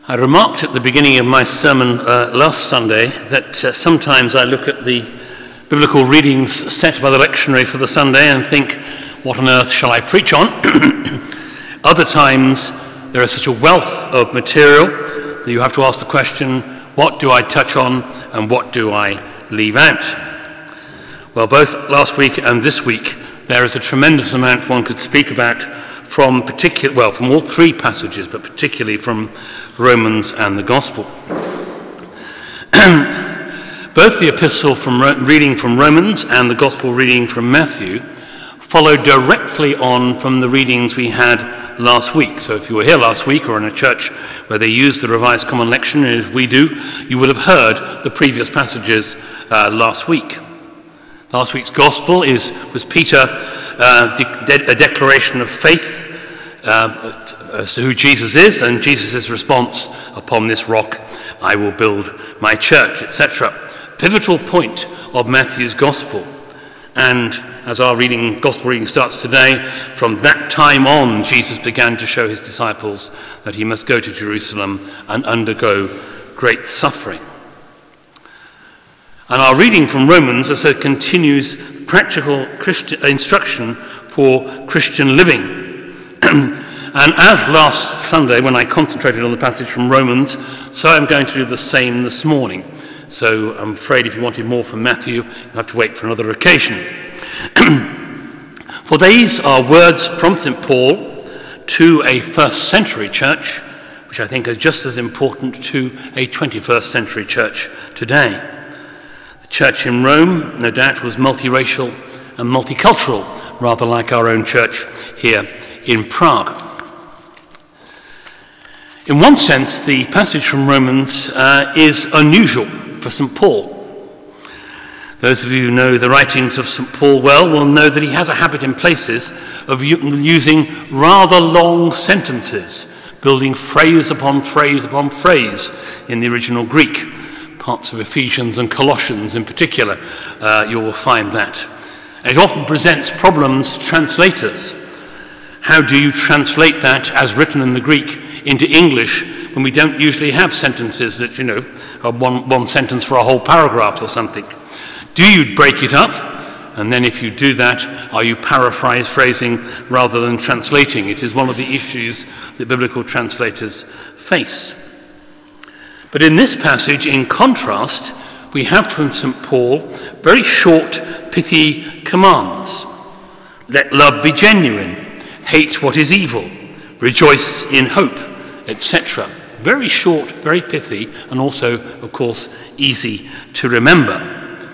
I remarked at the beginning of my sermon last Sunday that sometimes I look at the biblical readings set by the lectionary for the Sunday and think, what on earth shall I preach on? Other times there is such a wealth of material that you have to ask the question, what do I touch on and what do I leave out? Well, both last week and this week there is a tremendous amount one could speak about from all three passages, but particularly from Romans and the Gospel. Both the epistle reading from Romans and the Gospel reading from Matthew follow directly on from the readings we had last week. So if you were here last week or in a church where they use the Revised Common Lectionary as we do, you would have heard the previous passages last week. Last week's Gospel was Peter, a declaration of faith as to who Jesus is, and Jesus' response, upon this rock I will build my church, etc. Pivotal point of Matthew's Gospel. And as our Gospel reading starts today, from that time on Jesus began to show his disciples that he must go to Jerusalem and undergo great suffering. And our reading from Romans, as it continues practical Christian instruction for Christian living. And as last Sunday, when I concentrated on the passage from Romans, so I'm going to do the same this morning. So I'm afraid if you wanted more from Matthew, you'll have to wait for another occasion. For these are words from St. Paul to a first century church, which I think are just as important to a 21st century church today. The church in Rome, no doubt, was multiracial and multicultural, rather like our own church here in Prague. In one sense, the passage from Romans is unusual for St. Paul. Those of you who know the writings of St. Paul well will know that he has a habit in places of using rather long sentences, building phrase upon phrase upon phrase in the original Greek. Parts of Ephesians and Colossians in particular, you will find that. And it often presents problems to translators. How do you translate that as written in the Greek into English when we don't usually have sentences that, are one sentence for a whole paragraph or something? Do you break it up? And then if you do that, are you paraphrasing rather than translating? It is one of the issues that biblical translators face. But in this passage, in contrast, we have from St. Paul very short, pithy commands. Let love be genuine, hate what is evil, rejoice in hope, etc. Very short, very pithy, and also, of course, easy to remember.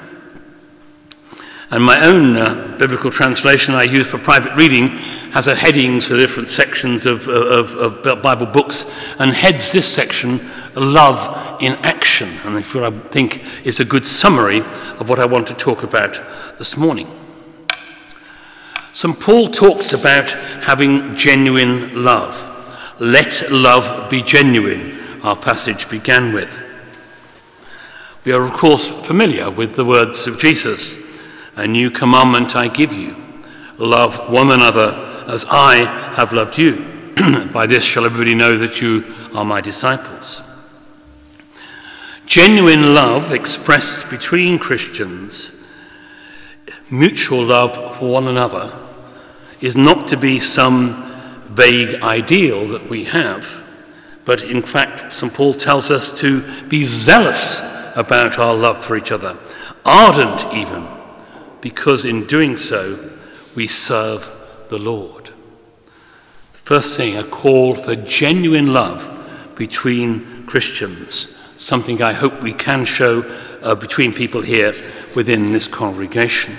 And my own biblical translation I use for private reading has headings for different sections of Bible books, and heads this section, Love in Action, and I think is a good summary of what I want to talk about this morning. St. Paul talks about having genuine love. Let love be genuine, our passage began with. We are, of course, familiar with the words of Jesus. A new commandment I give you. Love one another as I have loved you. By this shall everybody know that you are my disciples. Genuine love expressed between Christians, mutual love for one another, is not to be some vague ideal that we have, but in fact, St. Paul tells us to be zealous about our love for each other, ardent even, because in doing so, we serve the Lord. First thing, a call for genuine love between Christians, something I hope we can show between people here within this congregation.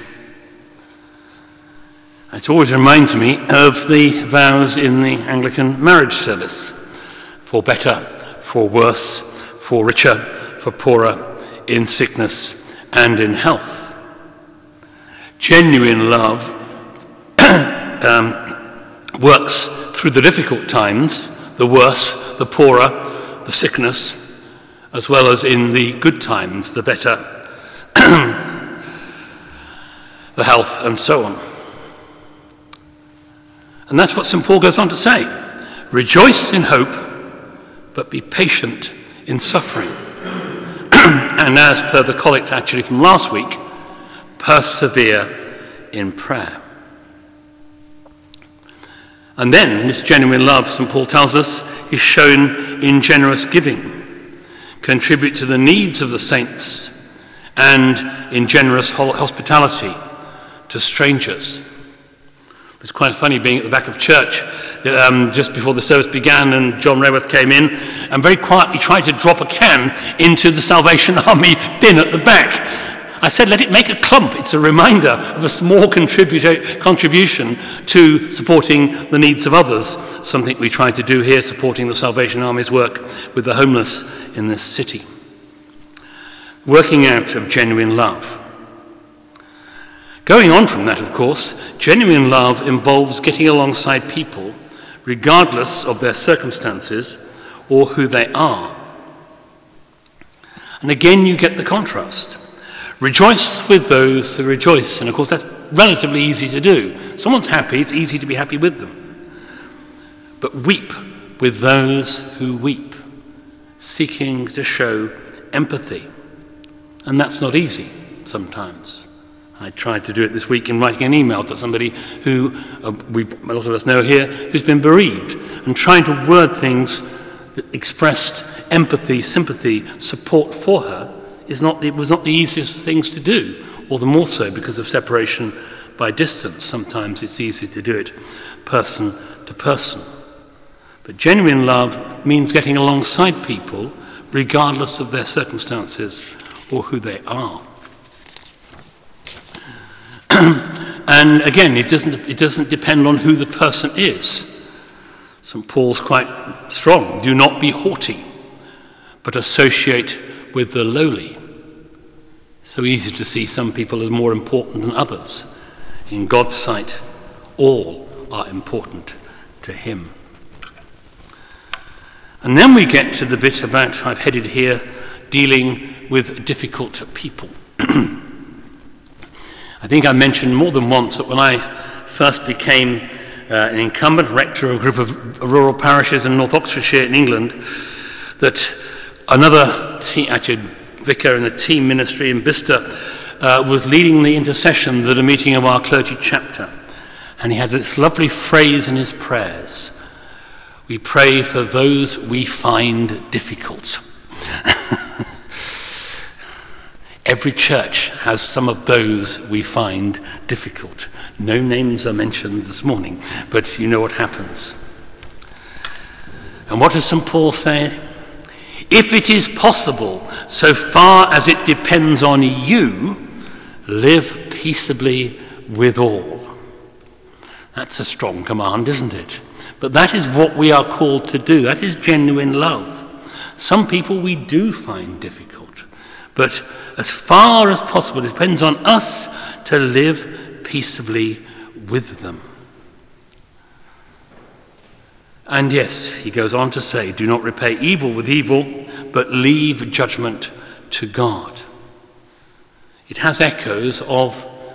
It always reminds me of the vows in the Anglican marriage service. For better, for worse, for richer, for poorer, in sickness and in health. Genuine love works through the difficult times, the worse, the poorer, the sickness, as well as in the good times, the better, the health, and so on. And that's what St. Paul goes on to say. Rejoice in hope, but be patient in suffering. And as per the collect actually from last week, persevere in prayer. And then this genuine love, St. Paul tells us, is shown in generous giving. Contribute to the needs of the saints and in generous hospitality to strangers. It's quite funny being at the back of church just before the service began, and John Rayworth came in and very quietly tried to drop a can into the Salvation Army bin at the back. I said, let it make a clump. It's a reminder of a small contribution to supporting the needs of others, something we try to do here, supporting the Salvation Army's work with the homeless in this city. Working out of genuine love. Going on from that, of course, genuine love involves getting alongside people, regardless of their circumstances or who they are. And again, you get the contrast. Rejoice with those who rejoice. And of course, that's relatively easy to do. Someone's happy, it's easy to be happy with them. But weep with those who weep, seeking to show empathy. And that's not easy sometimes. I tried to do it this week in writing an email to somebody who a lot of us know here, who's been bereaved, and trying to word things that expressed empathy, sympathy, support for her was not the easiest things to do, all the more so because of separation by distance. Sometimes it's easy to do it person to person. But genuine love means getting alongside people regardless of their circumstances or who they are. And again, it doesn't depend on who the person is. St. Paul's quite strong. Do not be haughty, but associate with the lowly. So easy to see some people as more important than others. In God's sight, all are important to him. And then we get to the bit about, I've headed here, dealing with difficult people. I think I mentioned more than once that when I first became an incumbent rector of a group of rural parishes in North Oxfordshire in England, that another vicar in the team ministry in Bicester was leading the intercessions at a meeting of our clergy chapter. And he had this lovely phrase in his prayers: we pray for those we find difficult. Every church has some of those we find difficult. No names are mentioned this morning, but you know what happens. And what does St. Paul say? If it is possible, so far as it depends on you, live peaceably with all. That's a strong command, isn't it? But that is what we are called to do. That is genuine love. Some people we do find difficult, but as far as possible, it depends on us to live peaceably with them. And yes, he goes on to say, do not repay evil with evil, but leave judgment to God. It has echoes of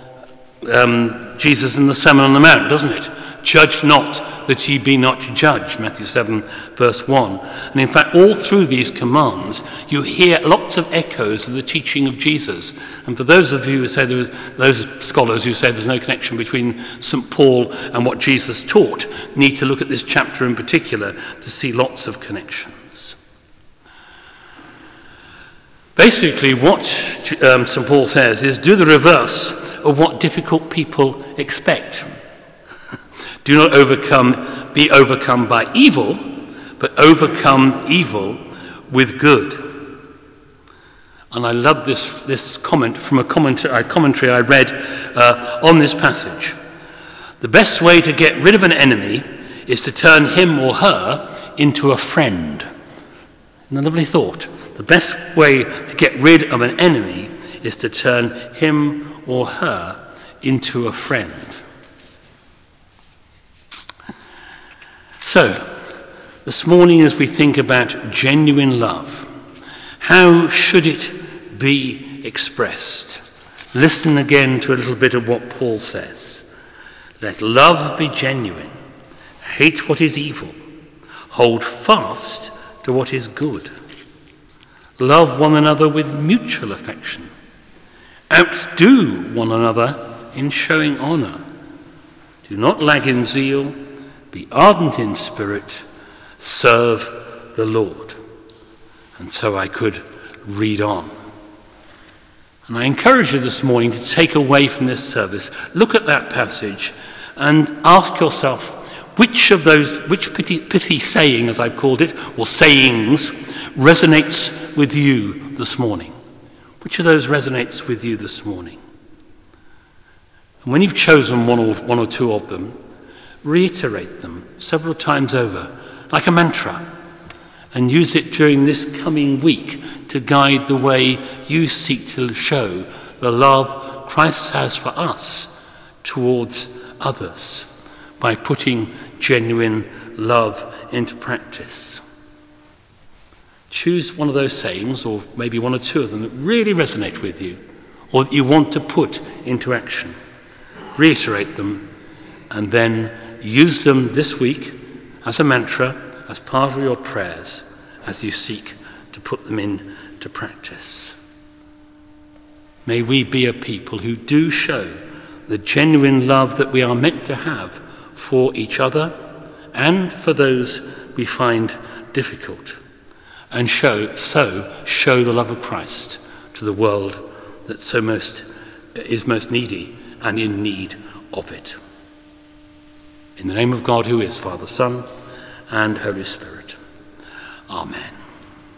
Jesus in the Sermon on the Mount, doesn't it? Judge not that ye be not judged, Matthew 7, verse 1. And in fact, all through these commands, you hear lots of echoes of the teaching of Jesus. And for those of you who say those scholars who say there's no connection between St. Paul and what Jesus taught, need to look at this chapter in particular to see lots of connections. Basically, what St. Paul says is do the reverse of what difficult people expect. Do not be overcome by evil, but overcome evil with good. And I love this comment from a commentary I read on this passage. The best way to get rid of an enemy is to turn him or her into a friend. Isn't that a lovely thought? The best way to get rid of an enemy is to turn him or her into a friend. So, this morning as we think about genuine love, how should it be expressed? Listen again to a little bit of what Paul says. Let love be genuine. Hate what is evil. Hold fast to what is good. Love one another with mutual affection. Outdo one another in showing honour. Do not lag in zeal. Be ardent in spirit. Serve the Lord. And so I could read on. And I encourage you this morning to take away from this service, look at that passage and ask yourself, which of those, which pithy saying, as I've called it, or sayings, resonates with you this morning? Which of those resonates with you this morning? And when you've chosen one or two of them, reiterate them several times over, like a mantra, and use it during this coming week to guide the way you seek to show the love Christ has for us towards others by putting genuine love into practice. Choose one of those sayings, or maybe one or two of them that really resonate with you, or that you want to put into action. Reiterate them, and then use them this week as a mantra, as part of your prayers, as you seek to put them into practice. May we be a people who do show the genuine love that we are meant to have for each other and for those we find difficult, and show the love of Christ to the world that is most needy and in need of it. In the name of God, who is Father, Son, and Holy Spirit. Amen.